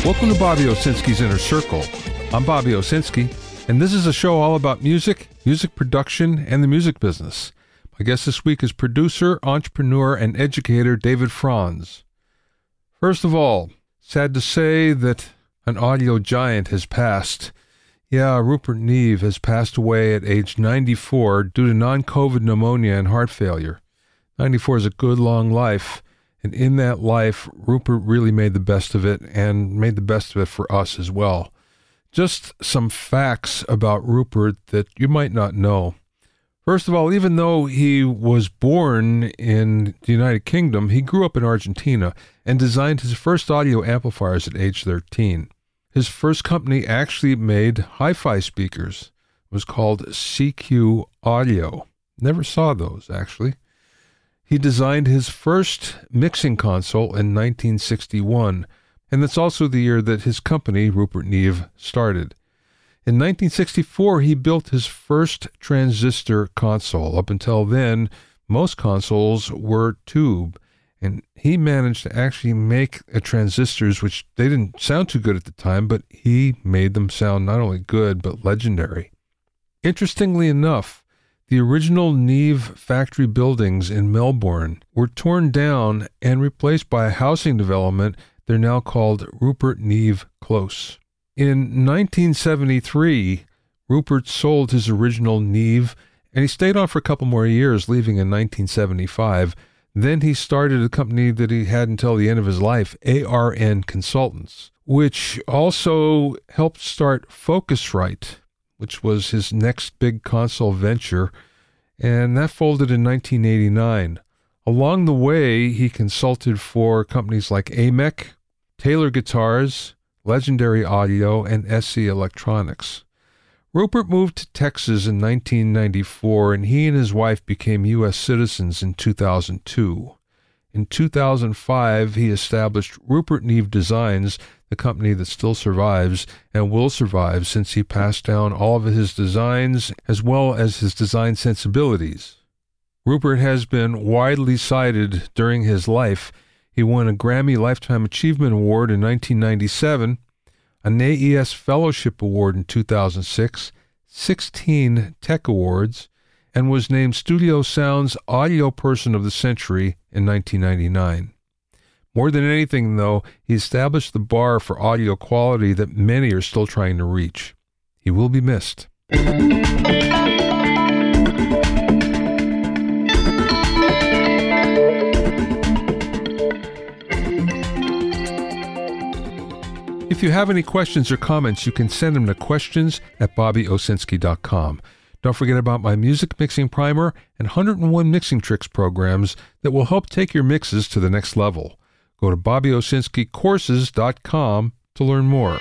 Welcome to Bobby Owsinski's Inner Circle. I'm Bobby Owsinski, and this is a show all about music, music production, and the music business. My guest this week is producer, entrepreneur, and educator David Franz. First of all, sad to say that an audio giant has passed. Yeah, Rupert Neve has passed away at age 94 due to non-COVID pneumonia and heart failure. 94 is a good long life. And in that life, Rupert really made the best of it and made the best of it for us as well. Just some facts about Rupert that you might not know. First of all, even though he was born in the United Kingdom, he grew up in Argentina and designed his first audio amplifiers at age 13. His first company actually made hi-fi speakers. It was called CQ Audio. Never saw those, actually. He designed his first mixing console in 1961, and that's also the year that his company, Rupert Neve, started. In 1964, he built his first transistor console. Up until then, most consoles were tube, and he managed to actually make transistors, which they didn't sound too good at the time, but he made them sound not only good, but legendary. Interestingly enough, the original Neve factory buildings in Melbourne were torn down and replaced by a housing development. They're now called Rupert Neve Close. In 1973, Rupert sold his original Neve, and he stayed on for a couple more years, leaving in 1975. Then he started a company that he had until the end of his life, ARN Consultants, which also helped start Focusrite, which was his next big console venture, and that folded in 1989. Along the way, he consulted for companies like AMEC, Taylor Guitars, Legendary Audio, and SC Electronics. Rupert moved to Texas in 1994, and he and his wife became U.S. citizens in 2002. In 2005, he established Rupert Neve Designs, the company that still survives and will survive since he passed down all of his designs as well as his design sensibilities. Rupert has been widely cited during his life. He won a Grammy Lifetime Achievement Award in 1997, an AES Fellowship Award in 2006, 16 Tech Awards, and was named Studio Sound's Audio Person of the Century in 1999. More than anything, though, he established the bar for audio quality that many are still trying to reach. He will be missed. If you have any questions or comments, you can send them to questions@bobbyowsinski.com. Don't forget about my music mixing primer and 101 mixing tricks programs that will help take your mixes to the next level. Go to bobbyowsinskicourses.com to learn more.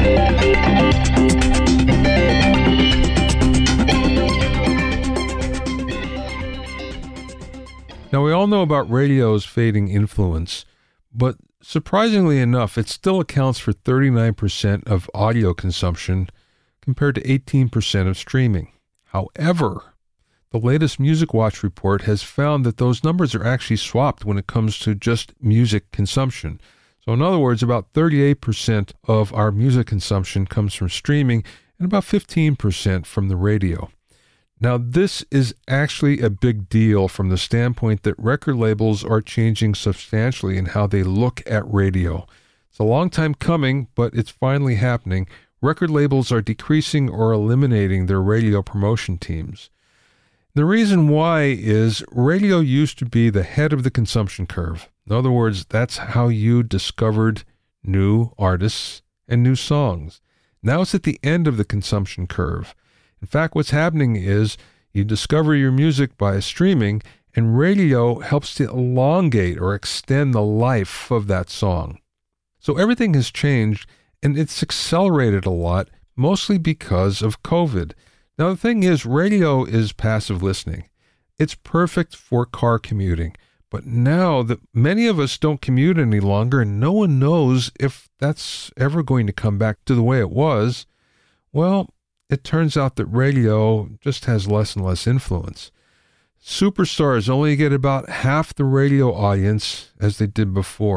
Now, we all know about radio's fading influence, but surprisingly enough, it still accounts for 39% of audio consumption compared to 18% of streaming. However, the latest Music Watch report has found that those numbers are actually swapped when it comes to just music consumption. So in other words, about 38% of our music consumption comes from streaming and about 15% from the radio. Now, this is actually a big deal from the standpoint that record labels are changing substantially in how they look at radio. It's a long time coming, but it's finally happening. Record labels are decreasing or eliminating their radio promotion teams. The reason why is radio used to be the head of the consumption curve. In other words, that's how you discovered new artists and new songs. Now it's at the end of the consumption curve. In fact, what's happening is you discover your music by streaming, and radio helps to elongate or extend the life of that song. So everything has changed, and it's accelerated a lot, mostly because of COVID. Now, the thing is, radio is passive listening. It's perfect for car commuting. But now that many of us don't commute any longer, and no one knows if that's ever going to come back to the way it was, well, it turns out that radio just has less and less influence. Superstars only get about half the radio audience as they did before.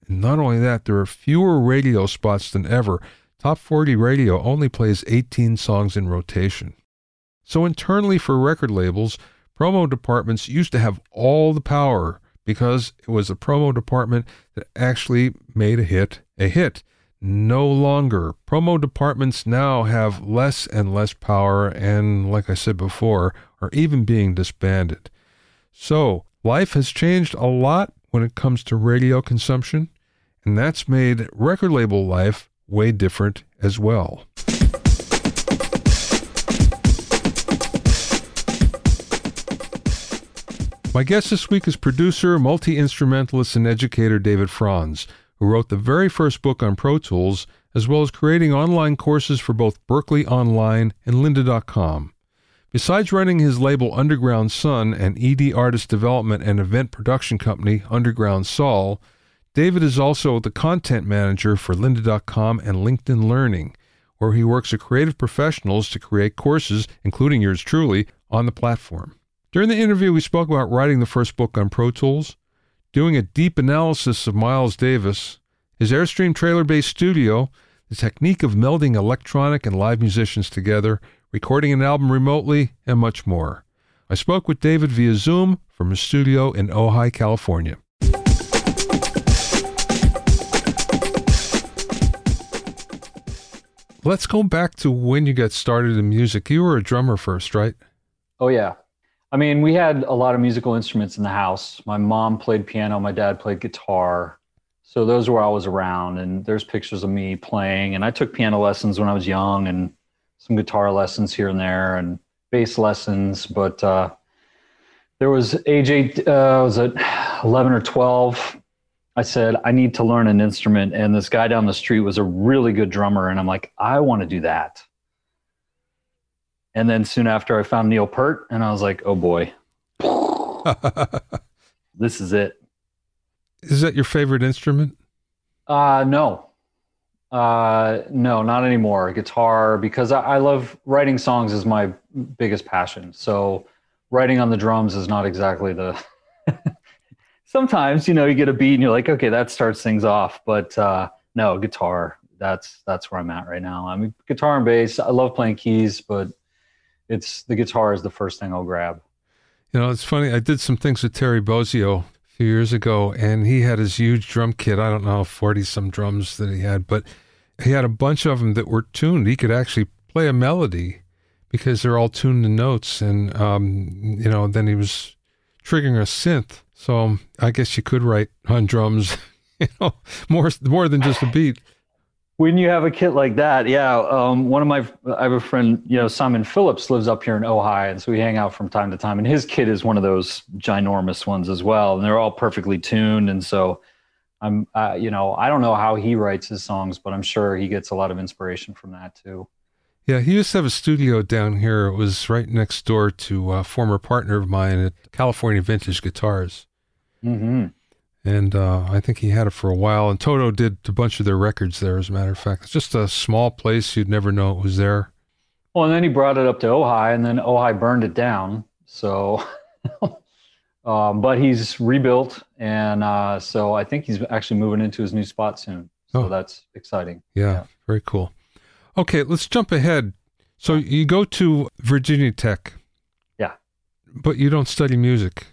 And not only that, there are fewer radio spots than ever. Top 40 radio only plays 18 songs in rotation. So internally for record labels, promo departments used to have all the power because it was the promo department that actually made a hit a hit. No longer. Promo departments now have less and less power and, like I said before, are even being disbanded. So life has changed a lot when it comes to radio consumption, and that's made record label life way different as well. My guest this week is producer, multi-instrumentalist, and educator David Franz, who wrote the very first book on Pro Tools, as well as creating online courses for both Berklee Online and Lynda.com. Besides running his label Underground Sun and ED artist development and event production company Underground Sol, David is also the content manager for Lynda.com and LinkedIn Learning, where he works with creative professionals to create courses, including yours truly, on the platform. During the interview, we spoke about writing the first book on Pro Tools, doing a deep analysis of Miles Davis, his Airstream trailer-based studio, the technique of melding electronic and live musicians together, recording an album remotely, and much more. I spoke with David via Zoom from his studio in Ojai, California. Let's go back to when you got started in music. You were a drummer first, right? Oh, yeah. I mean, we had a lot of musical instruments in the house. My mom played piano, my dad played guitar. So those were always around, and there's pictures of me playing. And I took piano lessons when I was young and some guitar lessons here and there and bass lessons. But there was age 8, was it 11 or 12? I said, I need to learn an instrument. And this guy down the street was a really good drummer. And I'm like, I want to do that. And then soon after I found Neil Peart and I was like, oh boy, this is it. Is that your favorite instrument? No, not anymore. Guitar, because I love writing songs is my biggest passion. So writing on the drums is not exactly the, sometimes, you get a beat and you're like, okay, that starts things off. But no, guitar, that's where I'm at right now. I mean, guitar and bass, I love playing keys, but the guitar is the first thing I'll grab. It's funny. I did some things with Terry Bozzio a few years ago, and he had his huge drum kit. I don't know, 40-some drums that he had, but he had a bunch of them that were tuned. He could actually play a melody because they're all tuned to notes. And, then he was triggering a synth. So I guess you could write on drums, more than just a beat. When you have a kit like that, yeah. I have a friend, Simon Phillips lives up here in Ojai, and so we hang out from time to time. And his kit is one of those ginormous ones as well, and they're all perfectly tuned. And so I don't know how he writes his songs, but I'm sure he gets a lot of inspiration from that too. Yeah, he used to have a studio down here. It was right next door to a former partner of mine at California Vintage Guitars. Mm-hmm. And I think he had it for a while. And Toto did a bunch of their records there, as a matter of fact. It's just a small place. You'd never know it was there. Well, and then he brought it up to Ojai, and then Ojai burned it down. So, but he's rebuilt. And so I think he's actually moving into his new spot soon. So that's exciting. Yeah, very cool. Okay, let's jump ahead. So you go to Virginia Tech. Yeah. But you don't study music.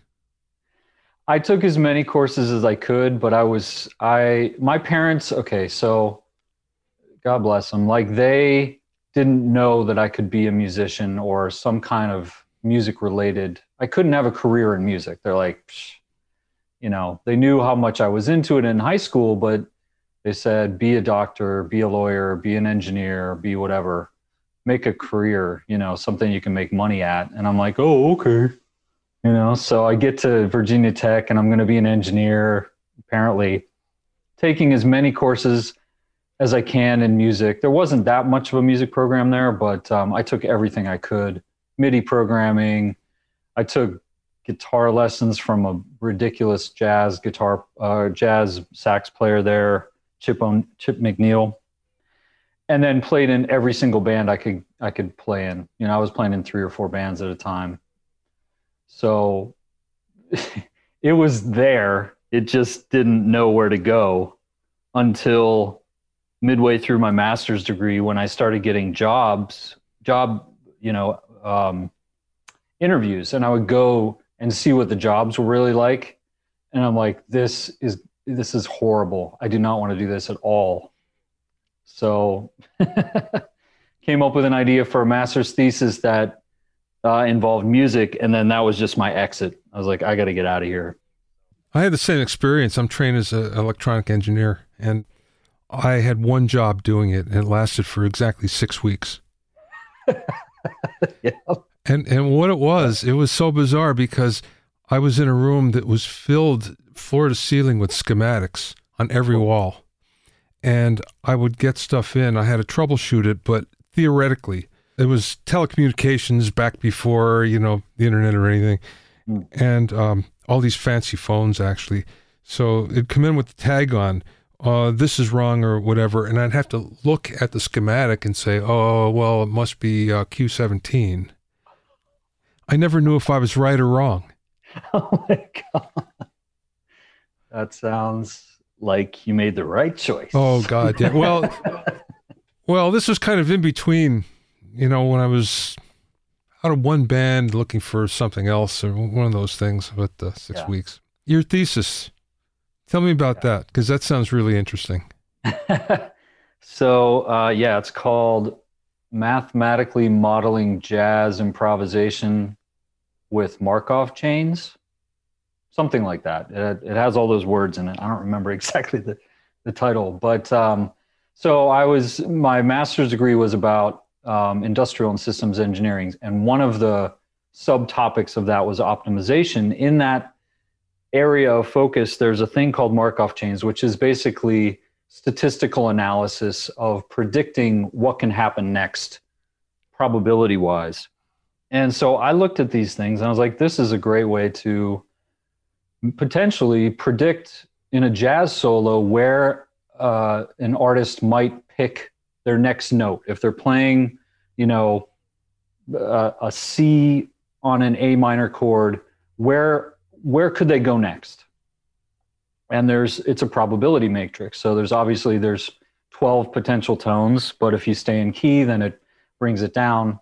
I took as many courses as I could, but my parents, okay, so God bless them. Like they didn't know that I could be a musician or some kind of music related. I couldn't have a career in music. They're like, they knew how much I was into it in high school, but they said, be a doctor, be a lawyer, be an engineer, be whatever, make a career, something you can make money at. And I'm like, oh, okay. So I get to Virginia Tech and I'm going to be an engineer, apparently taking as many courses as I can in music. There wasn't that much of a music program there, but I took everything I could. MIDI programming. I took guitar lessons from a ridiculous jazz sax player there, Chip McNeil, and then played in every single band I could play in. I was playing in 3 or 4 bands at a time. So it was there. It just didn't know where to go. until midway through my master's degree when I started getting job, interviews, and I would go and see what the jobs were really like. And I'm like, this is horrible. I do not want to do this at all. So came up with an idea for a master's thesis that involved music. And then that was just my exit. I was like, I got to get out of here. I had the same experience. I'm trained as an electronic engineer, and I had one job doing it, and it lasted for exactly 6 weeks. Yeah. And what it was so bizarre because I was in a room that was filled floor to ceiling with schematics on every wall. And I would get stuff in. I had to troubleshoot it, but theoretically, it was telecommunications back before, the internet or anything. And all these fancy phones, actually. So it'd come in with the tag on, this is wrong or whatever. And I'd have to look at the schematic and say, oh, well, it must be Q17. I never knew if I was right or wrong. Oh my God. That sounds like you made the right choice. Oh God, yeah. Well, this was kind of in between, when I was out of one band looking for something else or one of those things about 6 weeks. Your thesis, tell me about that, because that sounds really interesting. So, it's called Mathematically Modeling Jazz Improvisation with Markov Chains, something like that. It has all those words in it. I don't remember exactly the title, but so my master's degree was about industrial and systems engineering, and one of the subtopics of that was optimization. In that area of focus, there's a thing called Markov chains, which is basically statistical analysis of predicting what can happen next, probability-wise. And so I looked at these things and I was like, this is a great way to potentially predict in a jazz solo where an artist might pick their next note. If they're playing, a C on an A minor chord, where could they go next? And it's a probability matrix. So there's 12 potential tones, but if you stay in key, then it brings it down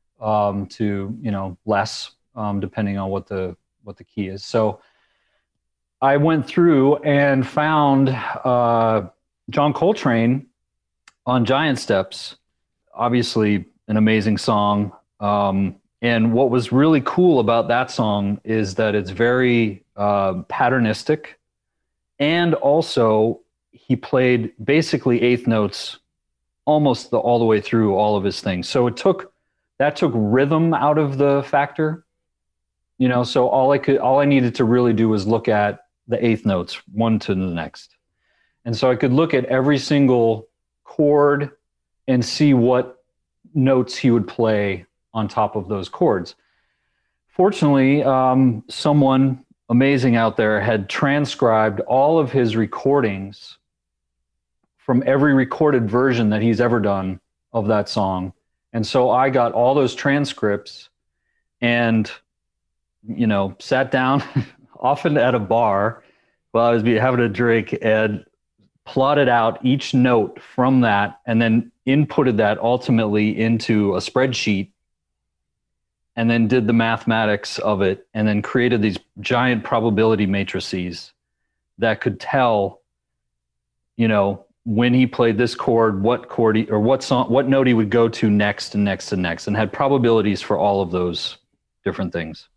to less, depending on what the key is. So I went through and found John Coltrane on Giant Steps, obviously an amazing song. And what was really cool about that song is that it's very patternistic, and also he played basically eighth notes almost all the way through all of his things. So that took rhythm out of the factor, so all I needed to really do was look at the eighth notes, one to the next. And so I could look at every single chord and see what notes he would play on top of those chords. Fortunately, someone amazing out there had transcribed all of his recordings from every recorded version that he's ever done of that song. And so I got all those transcripts and, sat down often at a bar while I was having a drink and plotted out each note from that, and then inputted that ultimately into a spreadsheet, and then did the mathematics of it, and then created these giant probability matrices that could tell, when he played this chord, what note he would go to next and next and next, and had probabilities for all of those different things.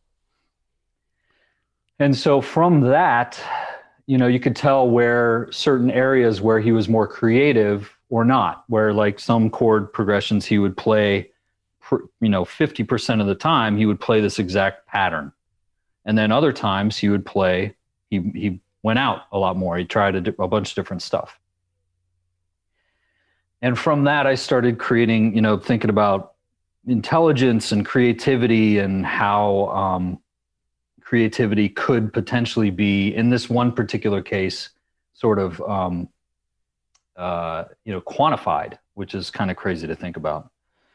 And so from that, you could tell where certain areas where he was more creative or not, where like some chord progressions he would play, 50% of the time he would play this exact pattern. And then other times he would play, he went out a lot more. He tried a bunch of different stuff. And from that, I started creating, thinking about intelligence and creativity, and how creativity could potentially be, in this one particular case, sort of, quantified, which is kind of crazy to think about.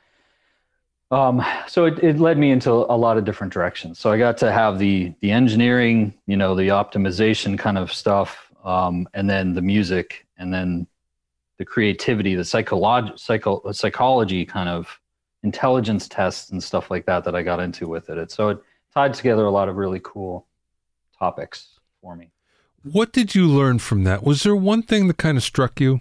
So it led me into a lot of different directions. So I got to have the engineering, the optimization kind of stuff, and then the music. and then the creativity, the psychology kind of intelligence tests and stuff like that I got into with it. So it tied together a lot of really cool topics for me. What did you learn from that? Was there one thing that kind of struck you?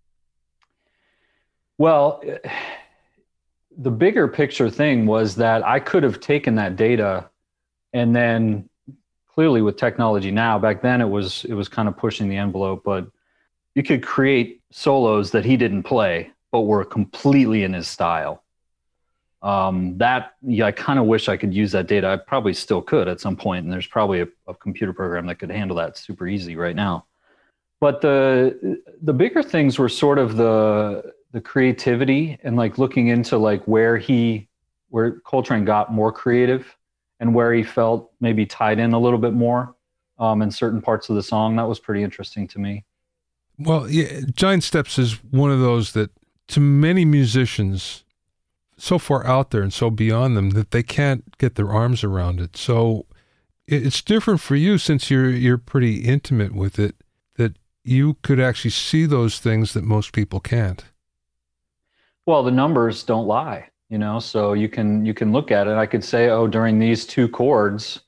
Well, the bigger picture thing was that I could have taken that data, and then clearly with technology now, back then it was kind of pushing the envelope, but you could create solos that he didn't play, but were completely in his style. I kind of wish I could use that data. I probably still could at some point, and there's probably a computer program that could handle that super easy right now. But the bigger things were sort of the creativity and like looking into like where Coltrane got more creative and where he felt maybe tied in a little bit more in certain parts of the song. That was pretty interesting to me. Well, yeah, Giant Steps is one of those that to many musicians so far out there and so beyond them that they can't get their arms around it. So it's different for you since you're pretty intimate with it, that you could actually see those things that most people can't. Well, the numbers don't lie, so you can look at it. I could say, oh, during these two chords,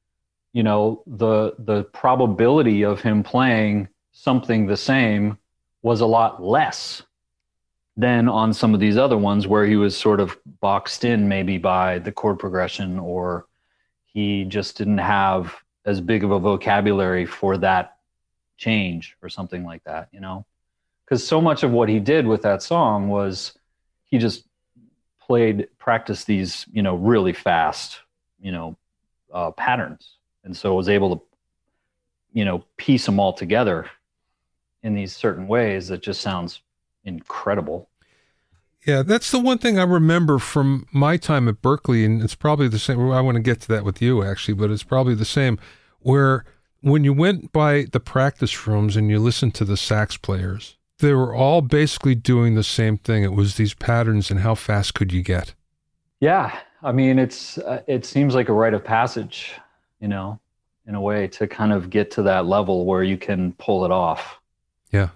the probability of him playing something the same was a lot less than on some of these other ones where he was sort of boxed in maybe by the chord progression, or he just didn't have as big of a vocabulary for that change or something like that, because so much of what he did with that song was he just practiced these, really fast, patterns. And so was able to, piece them all together in these certain ways that just sounds incredible. Yeah, that's the one thing I remember from my time at Berklee, and it's probably the same. I want to get to that with you, actually, but it's probably the same, where when you went by the practice rooms and you listened to the sax players, they were all basically doing the same thing. It was these patterns and how fast could you get? Yeah, I mean, it seems like a rite of passage, in a way, to kind of get to that level where you can pull it off. Yeah.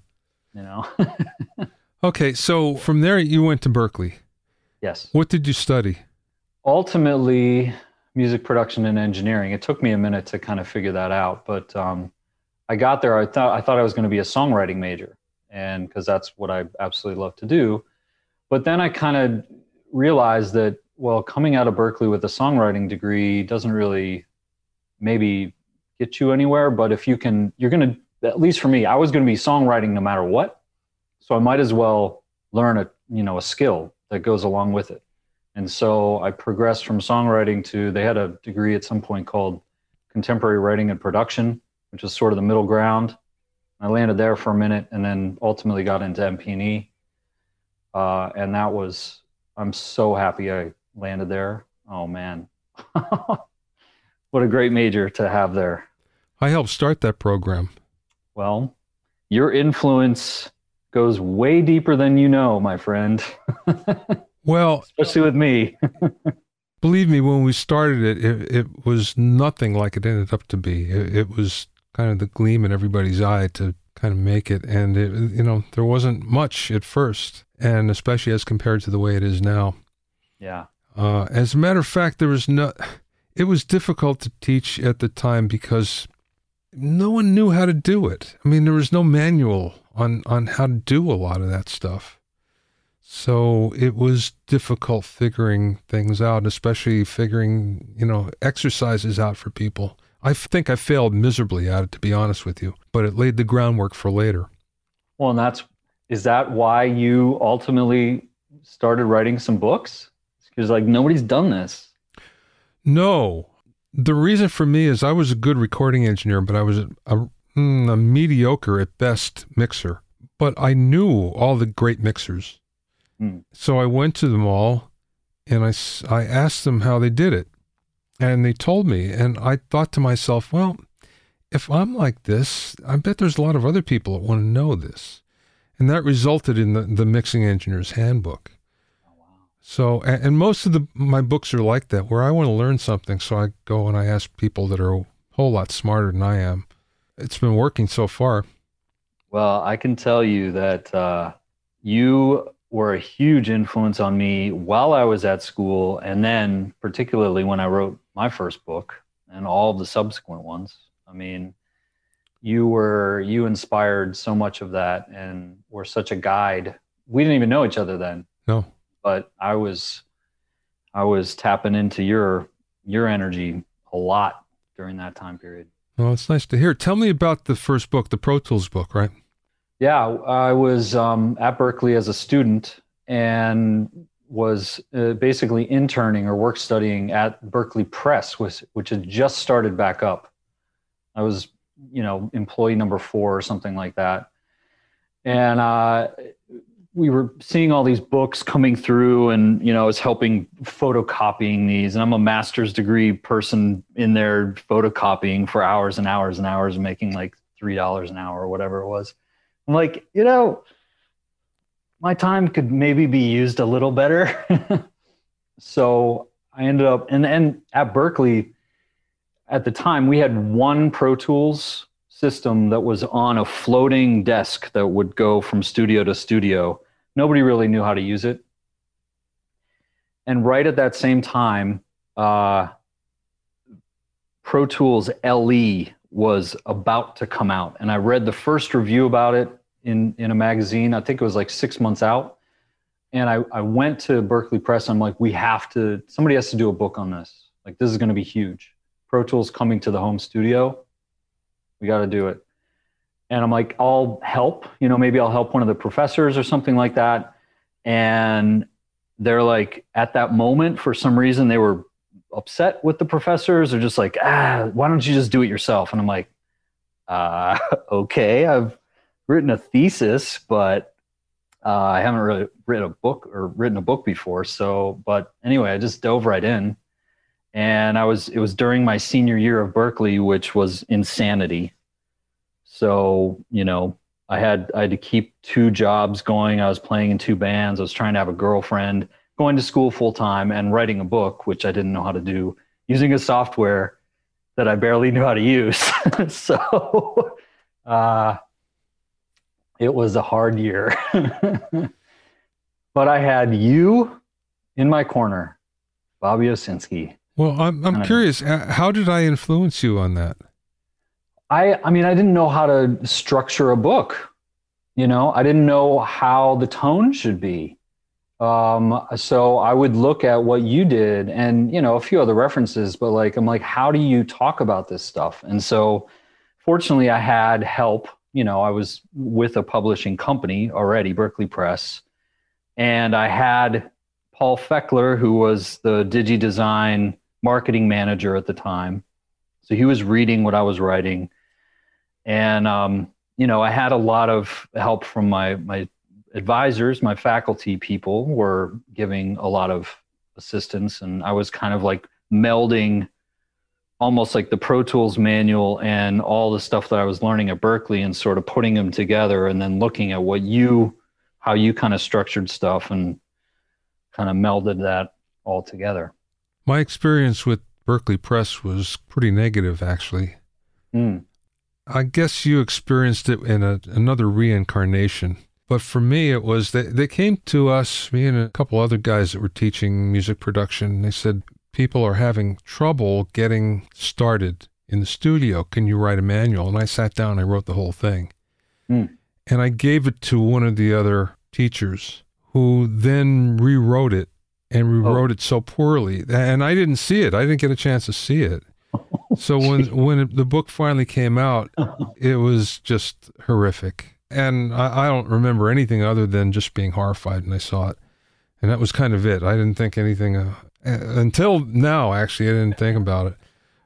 Okay, so from there you went to Berklee. Yes. What did you study? Ultimately, music production and engineering. It took me a minute to kind of figure that out, but I got there. I thought I was going to be a songwriting major, and because that's what I absolutely love to do. But then I kind of realized that, well, coming out of Berklee with a songwriting degree doesn't really maybe get you anywhere. But if you're going to, at least for me, I was going to be songwriting no matter what. So I might as well learn a skill that goes along with it. And so I progressed from songwriting to, they had a degree at some point called contemporary writing and production, which is sort of the middle ground. I landed there for a minute and then ultimately got into MP&E. And that was, I'm so happy I landed there. Oh man. What a great major to have there. I helped start that program. Well, your influence goes way deeper than you know, my friend. Well, especially with me. Believe me, when we started it was nothing like it ended up to be. It was kind of the gleam in everybody's eye to kind of make it. And, there wasn't much at first, and especially as compared to the way it is now. Yeah. As a matter of fact, it was difficult to teach at the time because no one knew how to do it. I mean, there was no manual on how to do a lot of that stuff. So it was difficult figuring things out, especially figuring, exercises out for people. I think I failed miserably at it, to be honest with you, but it laid the groundwork for later. Well, and is that why you ultimately started writing some books? Because nobody's done this. No. The reason for me is I was a good recording engineer, but I was a mediocre at best mixer. But I knew all the great mixers. So I went to them all and I asked them how they did it. And they told me, and I thought to myself, well, if I'm like this, I bet there's a lot of other people that want to know this. And that resulted in the Mixing Engineer's Handbook. Oh, wow. So, and most of my books are like that, where I want to learn something, so I go and I ask people that are a whole lot smarter than I am. It's been working so far. Well, I can tell you that you were a huge influence on me while I was at school, and then particularly when I wrote my first book and all of the subsequent ones. I mean, you inspired so much of that and were such a guide. We didn't even know each other then, No. but I was tapping into your energy a lot during that time period. Well, it's nice to hear. Tell me about the first book, the Pro Tools book, right? Yeah, I was at Berkeley as a student and was basically interning or work studying at Berkeley Press, which had just started back up. I was, employee number 4 or something like that. And we were seeing all these books coming through, and I was helping photocopying these, and I'm a master's degree person in there photocopying for hours and hours and hours, making like $3 an hour or whatever it was. I'm like, my time could maybe be used a little better. So I ended up, and at Berkeley at the time, we had one Pro Tools system that was on a floating desk that would go from studio to studio. Nobody really knew how to use it. And right at that same time, Pro Tools LE was about to come out. And I read the first review about it in a magazine. I think it was like 6 months out. And I went to Berkeley Press. I'm like, somebody has to do a book on this. Like, this is going to be huge. Pro Tools coming to the home studio. We got to do it. And I'm like, I'll help, maybe I'll help one of the professors or something like that. And they're like, at that moment, for some reason, they were upset with the professors. They're just like, why don't you just do it yourself? And I'm like, okay, I've written a thesis, but I haven't really written a book before. So, but anyway, I just dove right in. And it was during my senior year of Berkeley, which was insanity. So, I had to keep 2 jobs going. I was playing in 2 bands. I was trying to have a girlfriend, going to school full time, and writing a book, which I didn't know how to do, using a software that I barely knew how to use. So it was a hard year. But I had you in my corner, Bobby Owsinski. Well, I'm curious. How did I influence you on that? I mean, I didn't know how to structure a book. I didn't know how the tone should be. So I would look at what you did and, a few other references, but I'm like, how do you talk about this stuff? And so fortunately I had help. I was with a publishing company already, Berkeley Press, and I had Paul Feckler, who was the DigiDesign marketing manager at the time. So he was reading what I was writing. And, I had a lot of help from my advisors. My faculty people were giving a lot of assistance. And I was kind of like melding almost like the Pro Tools manual and all the stuff that I was learning at Berkeley and sort of putting them together and then looking at how you kind of structured stuff and kind of melded that all together. My experience with Berkeley Press was pretty negative, actually. I guess you experienced it in another reincarnation. But for me, it was they came to us, me and a couple other guys that were teaching music production. They said, people are having trouble getting started in the studio. Can you write a manual? And I sat down, I wrote the whole thing. And I gave it to one of the other teachers who then rewrote it and rewrote it so poorly. And I didn't see it. I didn't get a chance to see it. So when the book finally came out, it was just horrific. And I don't remember anything other than just being horrified when I saw it. And that was kind of it. I didn't think anything, until now, actually, I didn't think about it.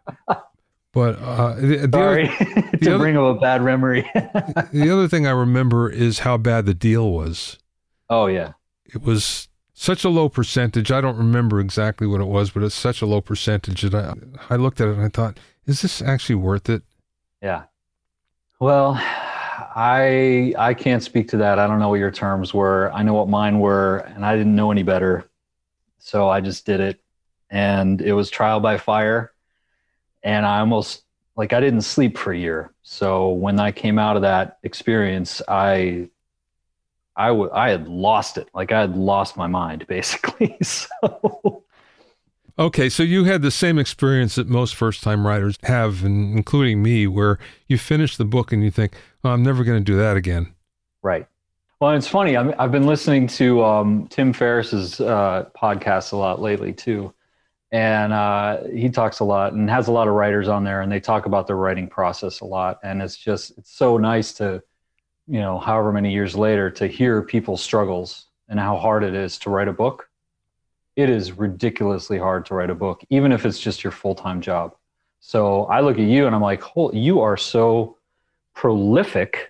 But sorry to bring up a bad memory. The other thing I remember is how bad the deal was. Oh, yeah. It was such a low percentage. I don't remember exactly what it was, but it's such a low percentage that I looked at it and I thought, is this actually worth it? Yeah. Well, I can't speak to that. I don't know what your terms were. I know what mine were, and I didn't know any better. So I just did it, and it was trial by fire. And I almost like I didn't sleep for a year. So when I came out of that experience, I had lost it. Like I had lost my mind basically. So Okay, so you had the same experience that most first-time writers have, including me, where you finish the book and you think, oh, I'm never going to do that again. right. Well, it's funny. I've been listening to Tim Ferriss's podcast a lot lately too, and he talks a lot and has a lot of writers on there, and they talk about their writing process a lot. And it's so nice to, however many years later, to hear people's struggles and how hard it is to write a book. It is ridiculously hard to write a book, even if it's just your full-time job. So I look at you and I'm like, you are so prolific.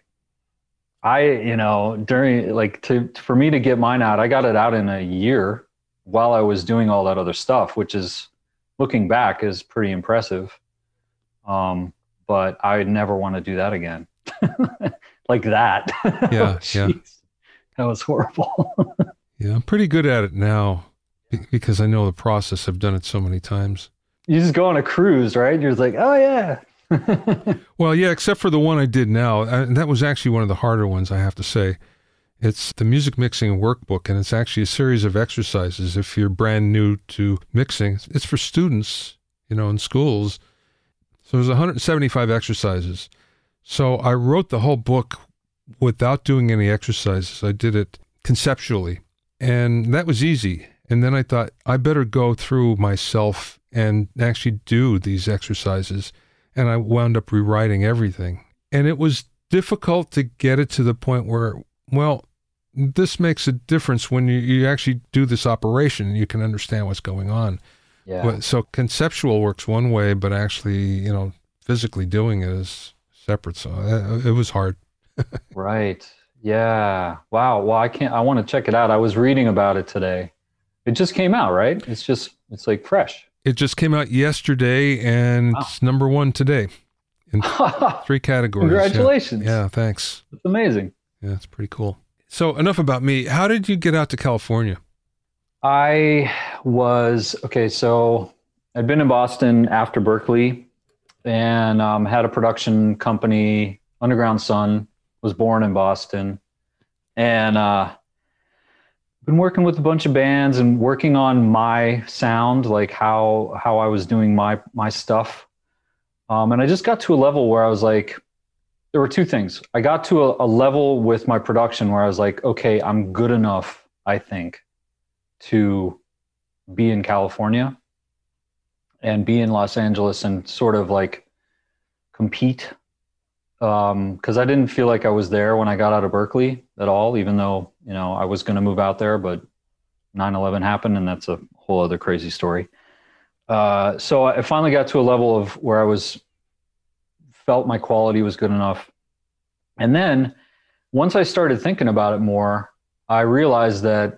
For me to get mine out, I got it out in a year while I was doing all that other stuff, which is, looking back, is pretty impressive. But I would never want to do that again. Like that. Yeah, yeah. That was horrible. Yeah, I'm pretty good at it now because I know the process. I've done it so many times. You just go on a cruise, right? You're just like, oh yeah. Well, yeah, except for the one I did now. And that was actually one of the harder ones, I have to say. It's the music mixing workbook, and it's actually a series of exercises. If you're brand new to mixing, it's for students, in schools. So there's 175 exercises. So I wrote the whole book without doing any exercises. I did it conceptually, and that was easy. And then I thought, I better go through myself and actually do these exercises. And I wound up rewriting everything. And it was difficult to get it to the point where, well, this makes a difference when you actually do this operation and you can understand what's going on. Yeah. So conceptual works one way, but actually, physically doing it is separate. So it was hard. Right. Yeah. Wow. Well, I want to check it out. I was reading about it today. It just came out, right? It's like fresh. It just came out yesterday, and It's number one today in 3 categories. Congratulations. Yeah, thanks. That's amazing. Yeah, it's pretty cool. So enough about me. How did you get out to California? So I'd been in Boston after Berkeley and had a production company, Underground Sun, was born in Boston. And been working with a bunch of bands and working on my sound, like how I was doing my stuff. And I just got to a level where I was like, there were 2 things. I got to a level with my production where I was like, okay, I'm good enough, I think, to be in California and be in Los Angeles and sort of like compete. Because I didn't feel like I was there when I got out of Berkeley at all, even though, I was going to move out there, but 9/11 happened, and that's a whole other crazy story. So I finally got to a level of where I felt my quality was good enough. And then once I started thinking about it more, I realized that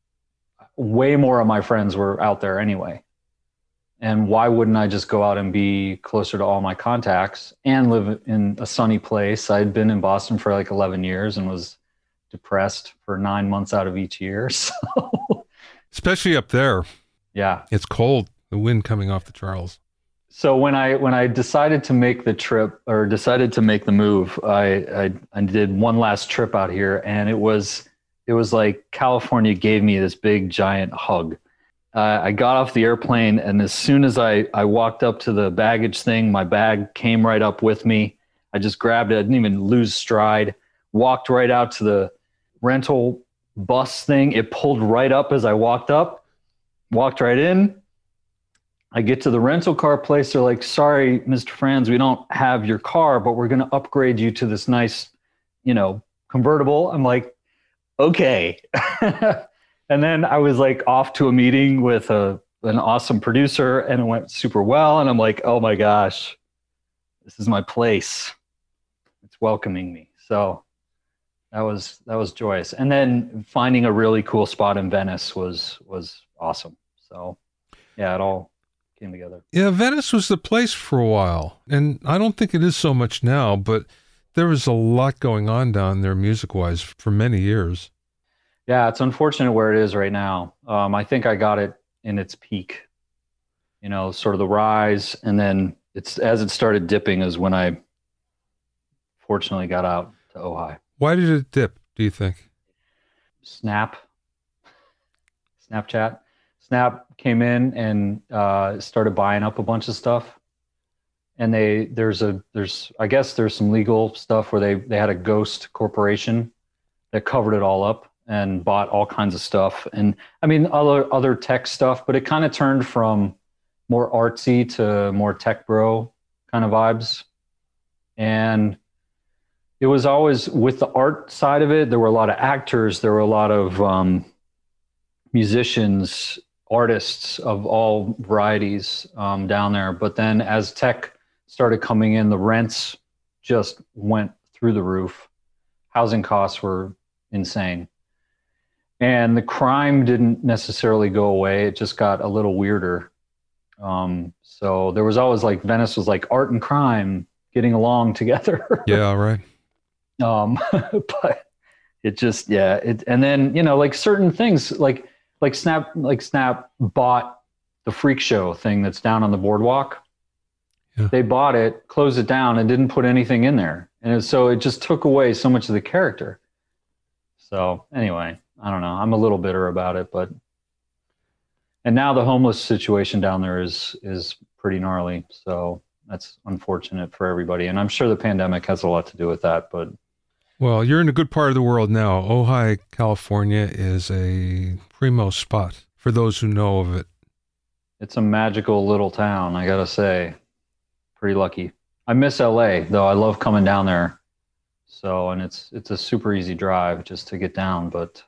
way more of my friends were out there anyway. And why wouldn't I just go out and be closer to all my contacts and live in a sunny place? I'd been in Boston for like 11 years and was depressed for 9 months out of each year. So, especially up there. Yeah. It's cold, the wind coming off the Charles. So when I decided to make the trip, or decided to make the move, I did one last trip out here, and it was like California gave me this big giant hug. I got off the airplane, and as soon as I walked up to the baggage thing, my bag came right up with me. I just grabbed it. I didn't even lose stride. Walked right out to the rental bus thing. It pulled right up as I walked up. Walked right in. I get to the rental car place. They're like, sorry, Mr. Franz, we don't have your car, but we're going to upgrade you to this nice, convertible. I'm like, okay. And then I was like off to a meeting with an awesome producer, and it went super well. And I'm like, oh my gosh, this is my place. It's welcoming me. So that was joyous. And then finding a really cool spot in Venice was awesome. So yeah, it all came together. Yeah, Venice was the place for a while. And I don't think it is so much now, but there was a lot going on down there music-wise for many years. Yeah, it's unfortunate where it is right now. I think I got it in its peak, sort of the rise, and then it's as it started dipping is when I fortunately got out to Ojai. Why did it dip, do you think? Snapchat. Snap came in and started buying up a bunch of stuff. And there's I guess there's some legal stuff where they had a ghost corporation that covered it all up and bought all kinds of stuff. And I mean, other tech stuff, but it kind of turned from more artsy to more tech bro kind of vibes. And it was always with the art side of it. There were a lot of actors. There were a lot of musicians, artists of all varieties down there. But then as tech started coming in, the rents just went through the roof. Housing costs were insane. And the crime didn't necessarily go away. It just got a little weirder. So there was always like, Venice was like art and crime getting along together. Yeah, right. But it just, and then, like certain things like Snap bought the Freak Show thing that's down on the boardwalk. Yeah. They bought it, closed it down, and didn't put anything in there. And so it just took away so much of the character. So anyway, I don't know. I'm a little bitter about it, and now the homeless situation down there is pretty gnarly. So that's unfortunate for everybody. And I'm sure the pandemic has a lot to do with that, but. Well, you're in a good part of the world now. Ojai, California is a primo spot for those who know of it. It's a magical little town, I gotta say. Pretty lucky. I miss LA, though. I love coming down there. So, and it's a super easy drive just to get down, but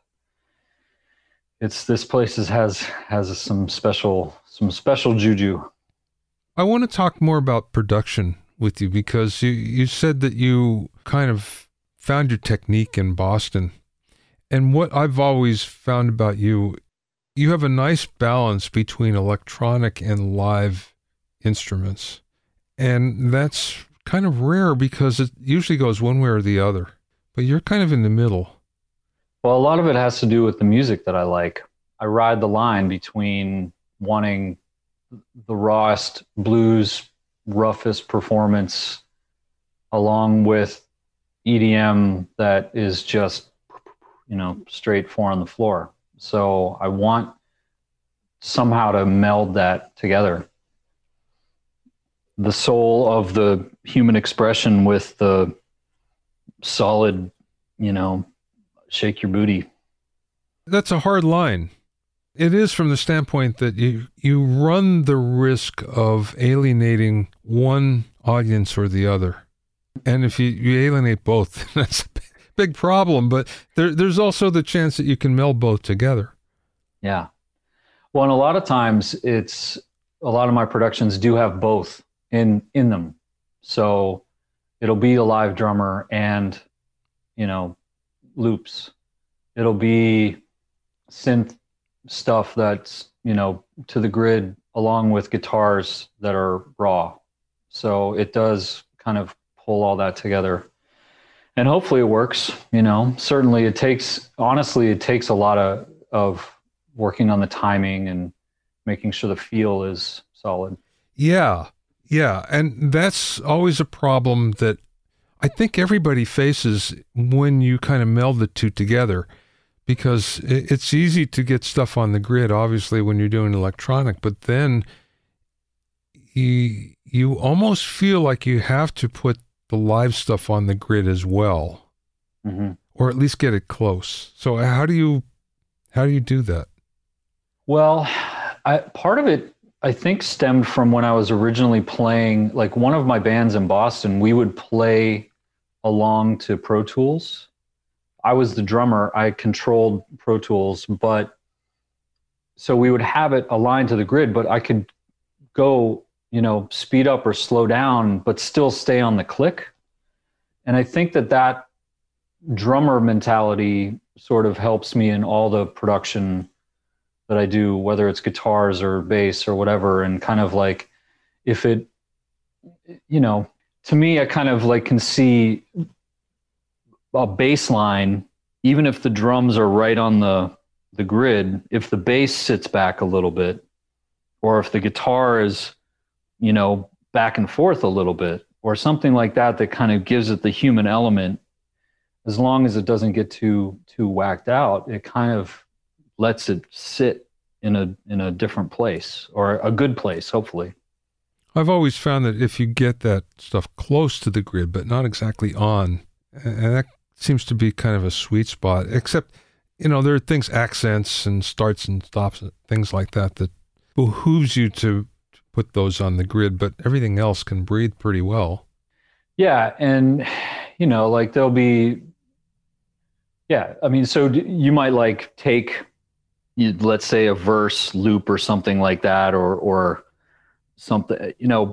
this place has some special juju. I want to talk more about production with you because you said that you kind of found your technique in Boston. And what I've always found about you have a nice balance between electronic and live instruments. And that's kind of rare because it usually goes one way or the other. But you're kind of in the middle. Well, a lot of it has to do with the music that I like. I ride the line between wanting the rawest blues, roughest performance, along with EDM that is just, straight four on the floor. So I want somehow to meld that together. The soul of the human expression with the solid, shake your booty. That's a hard line. It is from the standpoint that you run the risk of alienating one audience or the other. And if you alienate both, that's a big problem. But there's also the chance that you can meld both together. Yeah. Well, and a lot of times a lot of my productions do have both in them. So it'll be a live drummer and, loops. It'll be synth stuff that's, to the grid along with guitars that are raw. So it does kind of pull all that together. And hopefully it works, Certainly it takes a lot of working on the timing and making sure the feel is solid. Yeah. And that's always a problem that I think everybody faces when you kind of meld the two together, because it's easy to get stuff on the grid, obviously, when you're doing electronic, but then you almost feel like you have to put the live stuff on the grid as well, mm-hmm. or at least get it close. So how do you do that? Well, part of it, I think, stemmed from when I was originally playing, like one of my bands in Boston, we would play along to Pro Tools. I was the drummer. I controlled Pro Tools, but so we would have it aligned to the grid, but I could go, speed up or slow down, but still stay on the click. And I think that drummer mentality sort of helps me in all the production that I do, whether it's guitars or bass or whatever. And kind of like, if it, to me, I kind of like can see a bass line, even if the drums are right on the grid, if the bass sits back a little bit, or if the guitar is, back and forth a little bit, or something like that kind of gives it the human element. As long as it doesn't get too whacked out, it kind of lets it sit in a different place, or a good place, hopefully. I've always found that if you get that stuff close to the grid, but not exactly on, and that seems to be kind of a sweet spot, except, there are things, accents and starts and stops, and things like that behooves you to put those on the grid, but everything else can breathe pretty well. Yeah. And, like there'll be, yeah, I mean, so you might like take, let's say, a verse loop or something like that, or something,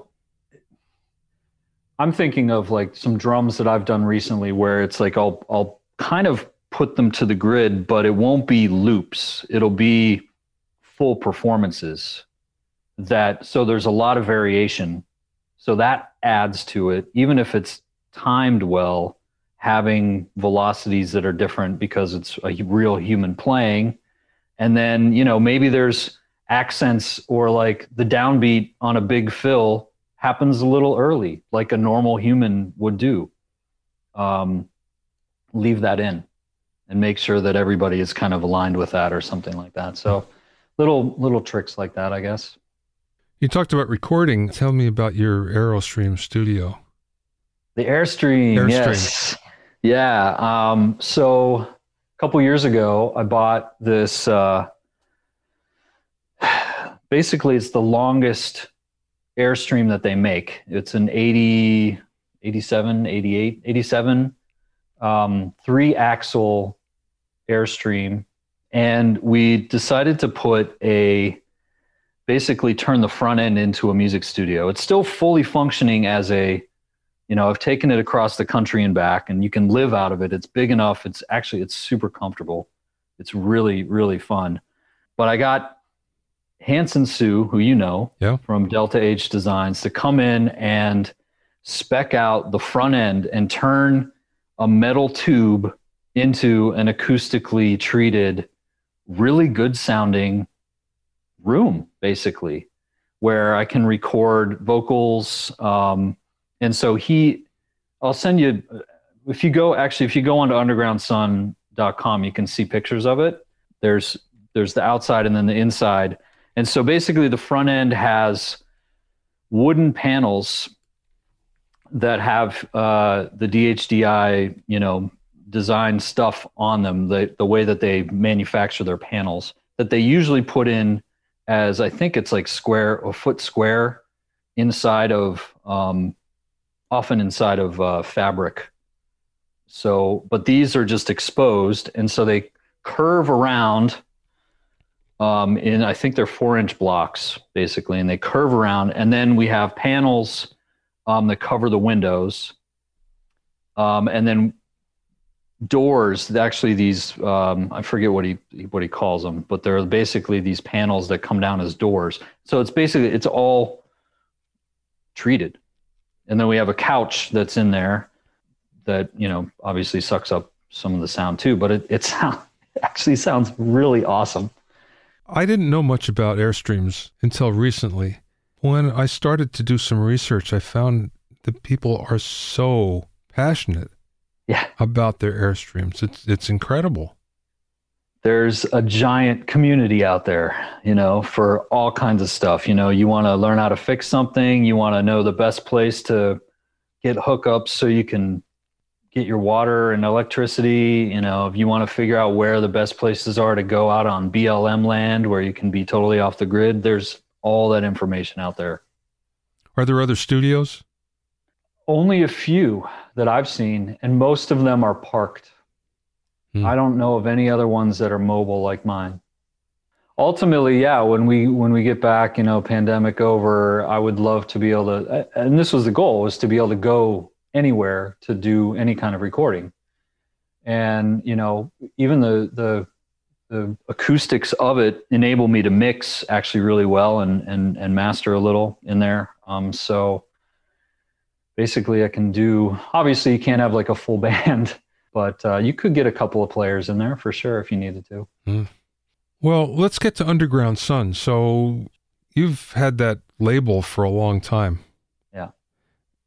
I'm thinking of like some drums that I've done recently where it's like I'll kind of put them to the grid, but it won't be loops. It'll be full performances so there's a lot of variation. So that adds to it, even if it's timed well, having velocities that are different because it's a real human playing. And then, maybe there's accents, or like the downbeat on a big fill happens a little early, like a normal human would do. Leave that in and make sure that everybody is kind of aligned with that or something like that. So little tricks like that, I guess. You talked about recording. Tell me about your Airstream studio. The Airstream. Yes. Yeah. So a couple years ago, I bought this, basically it's the longest Airstream that they make. It's an 87, 3-axle Airstream. And we decided to basically turn the front end into a music studio. It's still fully functioning as I've taken it across the country and back, and you can live out of it. It's big enough. It's super comfortable. It's really, really fun. But I got Hanson Su, who from Delta H Designs, to come in and spec out the front end and turn a metal tube into an acoustically treated, really good sounding room, basically, where I can record vocals. And so I'll send you, if you go onto undergroundsun.com, you can see pictures of it. There's the outside and then the inside. And so basically the front end has wooden panels that have the DHDI, design stuff on them, the way that they manufacture their panels, that they usually put in as, I think it's like a foot square inside of, often inside of fabric. So, but these are just exposed. And so they curve around I think they're 4-inch blocks basically, and they curve around. And then we have panels that cover the windows. And then doors, actually these, I forget what he calls them, but they're basically these panels that come down as doors. So it's all treated. And then we have a couch that's in there that, obviously sucks up some of the sound too, but it actually sounds really awesome. I didn't know much about Airstreams until recently. When I started to do some research, I found that people are so passionate about their Airstreams. It's incredible. There's a giant community out there, for all kinds of stuff. You want to learn how to fix something. You want to know the best place to get hookups so you can get your water and electricity. If you want to figure out where the best places are to go out on BLM land where you can be totally off the grid, there's all that information out there. Are there other studios? Only a few that I've seen, and most of them are parked. I don't know of any other ones that are mobile like mine. Ultimately, when we get back, pandemic over, I would love to be able to, and this was the goal, was to be able to go anywhere to do any kind of recording. And, even the acoustics of it enable me to mix actually really well and master a little in there. So basically I can do, obviously you can't have like a full band, but you could get a couple of players in there for sure if you needed to. Well, let's get to Underground Sun. So you've had that label for a long time. Yeah.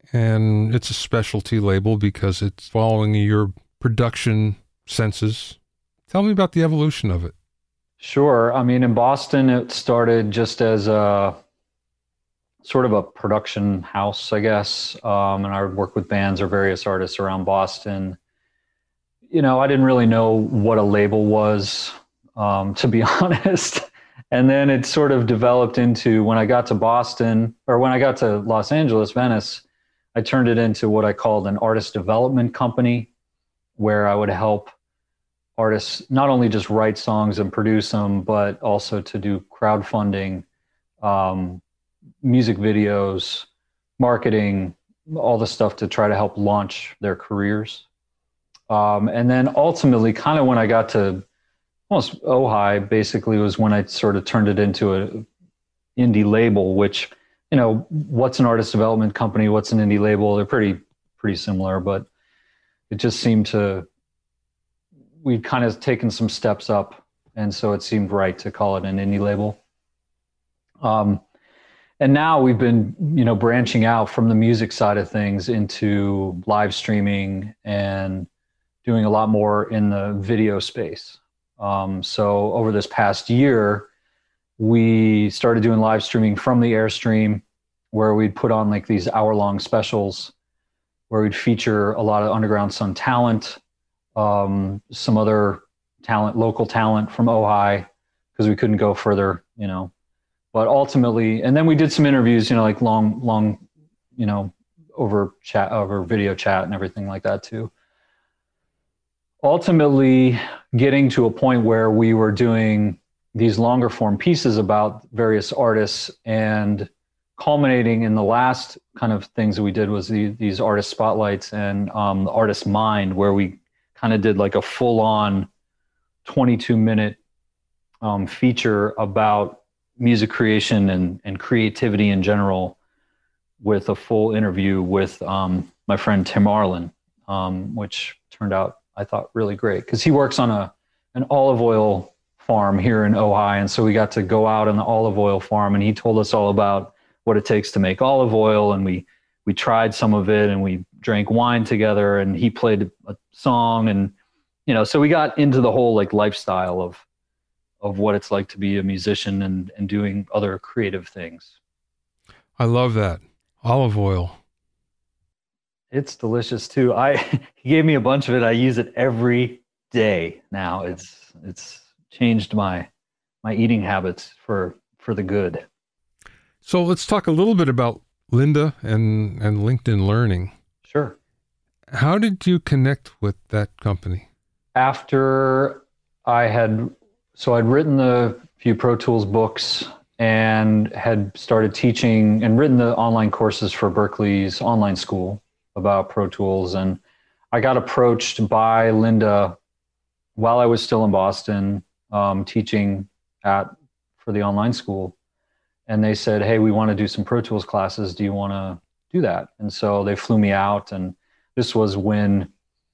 and it's a specialty label because it's following your production senses. Tell me about the evolution of it. Sure. I mean, in Boston, it started just as a sort of a production house, I guess. And I would work with bands or various artists around Boston. You know, I didn't really know what a label was, to be honest. And then it sort of developed into, when I got to Boston, or when I got to Los Angeles, Venice, I turned it into what I called an artist development company, where I would help artists not only just write songs and produce them, but also to do crowdfunding, music videos, marketing, all the stuff to try to help launch their careers. And then ultimately, kind of when I got to almost Ojai, basically was when I sort of turned it into an indie label, which, you know, what's an artist development company? What's an indie label? They're pretty similar, but it just seemed we'd kind of taken some steps up. And so it seemed right to call it an indie label. And now we've been, you know, branching out from the music side of things into live streaming and doing a lot more in the video space. So over this past year, we started doing live streaming from the Airstream, where we'd put on like these hour-long specials where we'd feature a lot of Underground Sun talent, some other talent, local talent from Ojai, because we couldn't go further, you know. But ultimately, and then we did some interviews, you know, like long, you know, over video chat and everything like that too. Ultimately, getting to a point where we were doing these longer form pieces about various artists, and culminating in the last kind of things that we did was these artist spotlights and the Artist Mind, where we kind of did like a full-on 22-minute feature about music creation and creativity in general, with a full interview with my friend Tim Arlen, which turned out, I thought, really great, because he works on an olive oil farm here in Ojai. And so we got to go out on the olive oil farm, and he told us all about what it takes to make olive oil. And we tried some of it, and we drank wine together, and he played a song. And, you know, so we got into the whole like lifestyle of what it's like to be a musician and doing other creative things. I love that. Olive oil. It's delicious too. He gave me a bunch of it. I use it every day now. It's changed my eating habits for the good. So let's talk a little bit about Lynda and LinkedIn Learning. Sure. How did you connect with that company? After I'd written a few Pro Tools books and had started teaching and written the online courses for Berklee's online school about Pro Tools. And I got approached by Lynda while I was still in Boston, teaching for the online school. And they said, hey, we want to do some Pro Tools classes. Do you want to do that? And so they flew me out. And this was when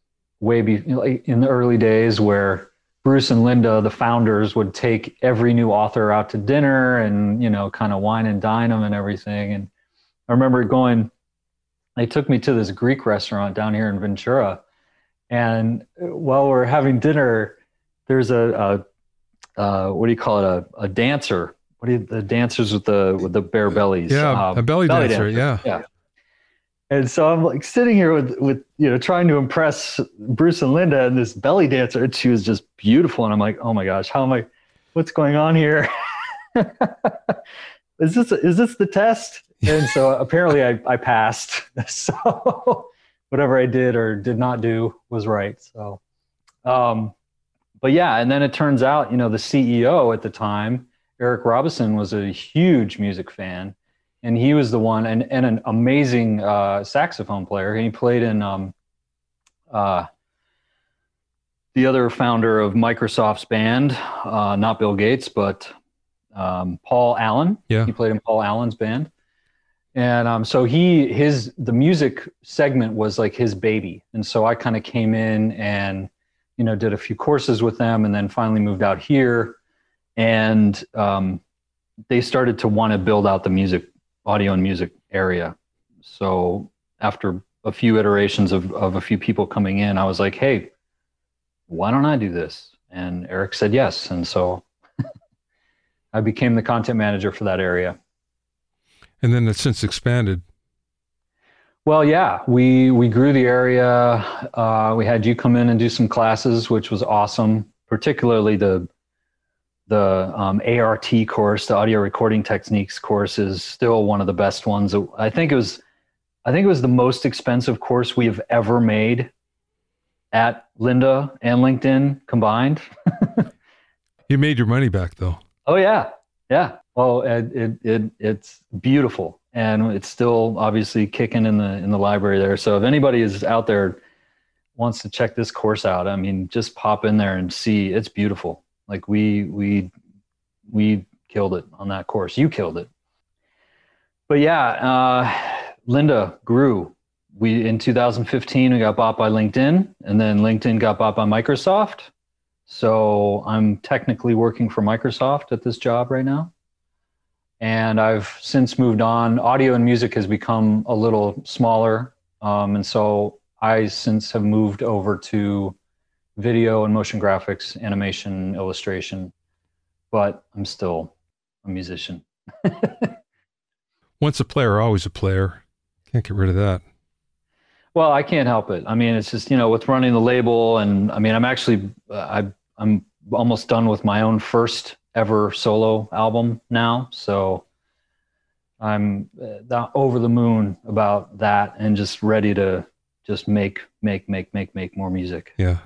in the early days, where Bruce and Lynda, the founders, would take every new author out to dinner and, you know, kind of wine and dine them and everything. And I remember they took me to this Greek restaurant down here in Ventura. And while we're having dinner, there's a what do you call it? A dancer. The dancers with the bare bellies? Yeah, a belly dancer. Yeah. And so I'm like sitting here with you know, trying to impress Bruce and Lynda and this belly dancer, and she was just beautiful. And I'm like, oh my gosh, what's going on here? Is this the test? And so apparently I passed. So whatever I did or did not do was right. So, but yeah, and then it turns out, you know, the CEO at the time, Eric Robison, was a huge music fan. And he was the one, and an amazing saxophone player. He played in the other founder of Microsoft's band, not Bill Gates, but Paul Allen. Yeah. He played in Paul Allen's band. And so the music segment was like his baby. And so I kind of came in and, you know, did a few courses with them, and then finally moved out here. And they started to want to build out the audio and music area. So after a few iterations of a few people coming in, I was like, hey, why don't I do this? And Eric said yes. And so I became the content manager for that area. And then it's since expanded. Well, yeah, we grew the area. We had you come in and do some classes, which was awesome. Particularly the ART course, the audio recording techniques course, is still one of the best ones. I think it was the most expensive course we have ever made at Lynda and LinkedIn combined. You made your money back, though. Oh yeah. Well, it's beautiful, and it's still obviously kicking in the library there. So if anybody is out there wants to check this course out, I mean, just pop in there and see. It's beautiful. Like we killed it on that course. You killed it. But yeah, Lynda grew. In 2015 we got bought by LinkedIn, and then LinkedIn got bought by Microsoft. So I'm technically working for Microsoft at this job right now. And I've since moved on. Audio and music has become a little smaller. And so I since have moved over to video and motion graphics, animation, illustration, but I'm still a musician. Once a player, always a player. Can't get rid of that. Well, I can't help it. I mean, it's just, with running the label, and I mean, I'm actually, I'm almost done with my own first ever solo album now. So I'm over the moon about that, and just ready to just make more music. Yeah.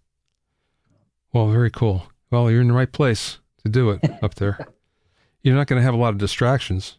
Well, very cool. Well, you're in the right place to do it up there. You're not going to have a lot of distractions.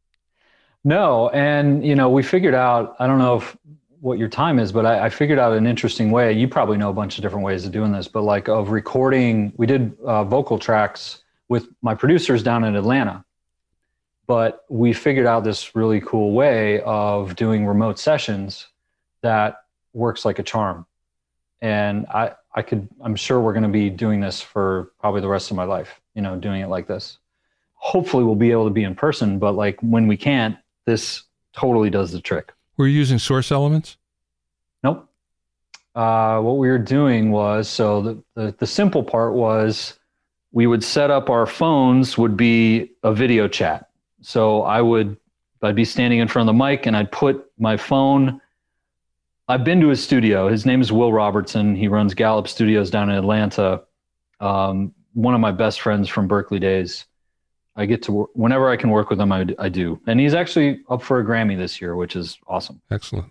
No. And, we figured out, I don't know what your time is, but I figured out an interesting way. You probably know a bunch of different ways of doing this, but like of recording, we did vocal tracks with my producers down in Atlanta, but we figured out this really cool way of doing remote sessions that works like a charm. And I'm sure we're going to be doing this for probably the rest of my life, doing it like this. Hopefully we'll be able to be in person, but like when we can't, this totally does the trick. Were you using Source Elements? Nope. What we were doing was, so the simple part was we would set up our phones would be a video chat. So I'd be standing in front of the mic and I'd put my phone. I've been to his studio. His name is Will Robertson. He runs Gallup Studios down in Atlanta. One of my best friends from Berkeley days. I get to whenever I can work with him, I do. And he's actually up for a Grammy this year, which is awesome. Excellent.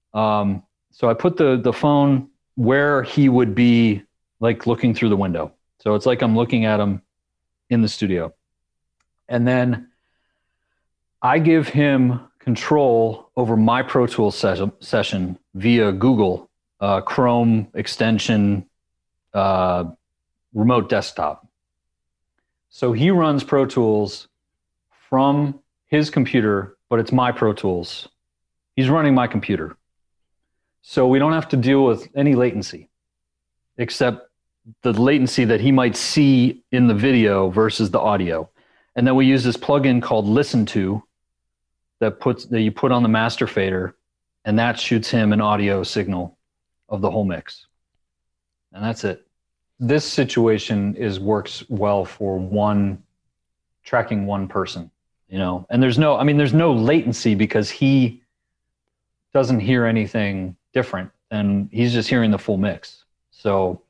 So I put the phone where he would be, like looking through the window. So it's like I'm looking at him in the studio. And then I give him control over my Pro Tools session via Google Chrome extension remote desktop. So he runs Pro Tools from his computer, but it's my Pro Tools. He's running my computer. So we don't have to deal with any latency, except the latency that he might see in the video versus the audio. And then we use this plugin called Listen To that you put on the master fader, and that shoots him an audio signal of the whole mix. And that's it. This situation works well for tracking one person, and there's no latency because he doesn't hear anything different, and he's just hearing the full mix. So,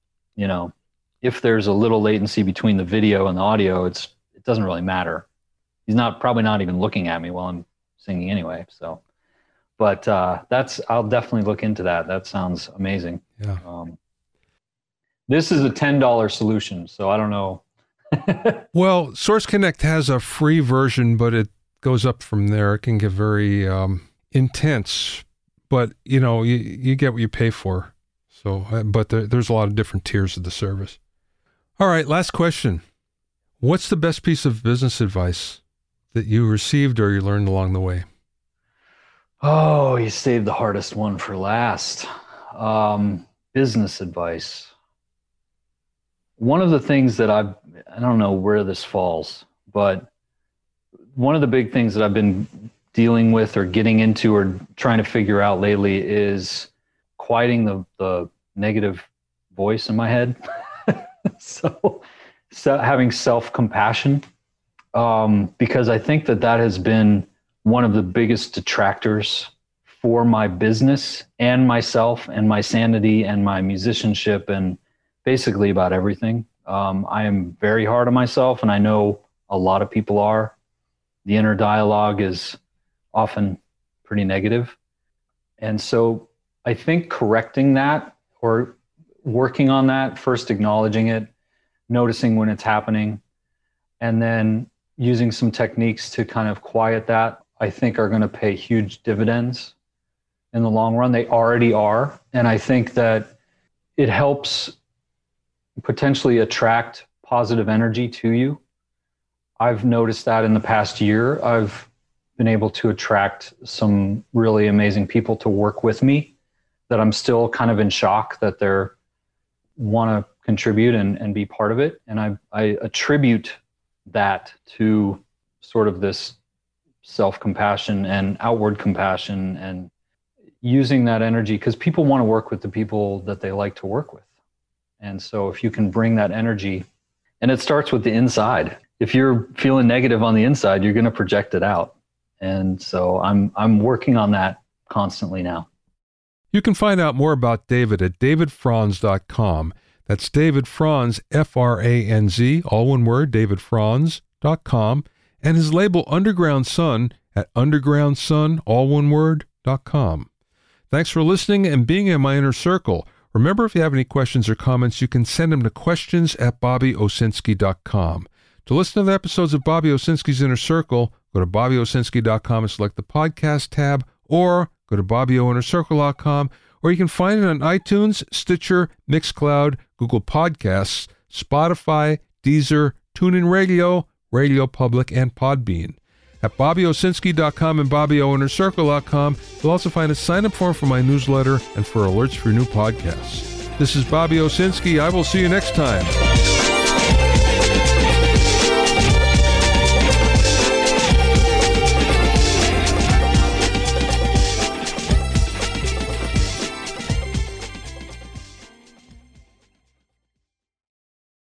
if there's a little latency between the video and the audio, it doesn't really matter. He's probably not even looking at me while I'm singing anyway. So, but I'll definitely look into that. That sounds amazing. Yeah. This is a $10 solution, so I don't know. Well, Source Connect has a free version, but it goes up from there. It can get very intense, but you get what you pay for. So, but there's a lot of different tiers of the service. All right, last question. What's the best piece of business advice that you received or you learned along the way? Oh, you saved the hardest one for last. Business advice. One of the things that I don't know where this falls, but one of the big things that I've been dealing with or getting into or trying to figure out lately is quieting the negative voice in my head. so having self-compassion, because I think that has been one of the biggest detractors for my business and myself and my sanity and my musicianship and basically about everything. I am very hard on myself, and I know a lot of people are. The inner dialogue is often pretty negative. And so I think correcting that or working on that, first acknowledging it, noticing when it's happening, and then using some techniques to kind of quiet that, I think are going to pay huge dividends in the long run. They already are. And I think that it helps potentially attract positive energy to you. I've noticed that in the past year. I've been able to attract some really amazing people to work with me that I'm still kind of in shock that they're want to contribute and be part of it. And I attribute that to sort of this self-compassion and outward compassion and using that energy, because people want to work with the people that they like to work with. And so if you can bring that energy, and it starts with the inside. If you're feeling negative on the inside, you're going to project it out. And so I'm working on that constantly now. You can find out more about David at davidfranz.com. That's David Franz, F-R-A-N-Z, all one word, davidfranz.com, and his label Underground Sun at undergroundsun, all one word, .com. Thanks for listening and being in my inner circle. Remember, if you have any questions or comments, you can send them to questions@BobbyOwsinski.com. To listen to the episodes of Bobby Owsinski's Inner Circle, go to BobbyOwsinski.com and select the podcast tab, or go to BobbyOwinnerCircle.com, or you can find it on iTunes, Stitcher, Mixcloud, Google Podcasts, Spotify, Deezer, TuneIn Radio, Radio Public, and Podbean. At BobbyOwsinski.com and BobbyOwinnerCircle.com, you'll also find a sign-up form for my newsletter and for alerts for new podcasts. This is Bobby Owsinski. I will see you next time.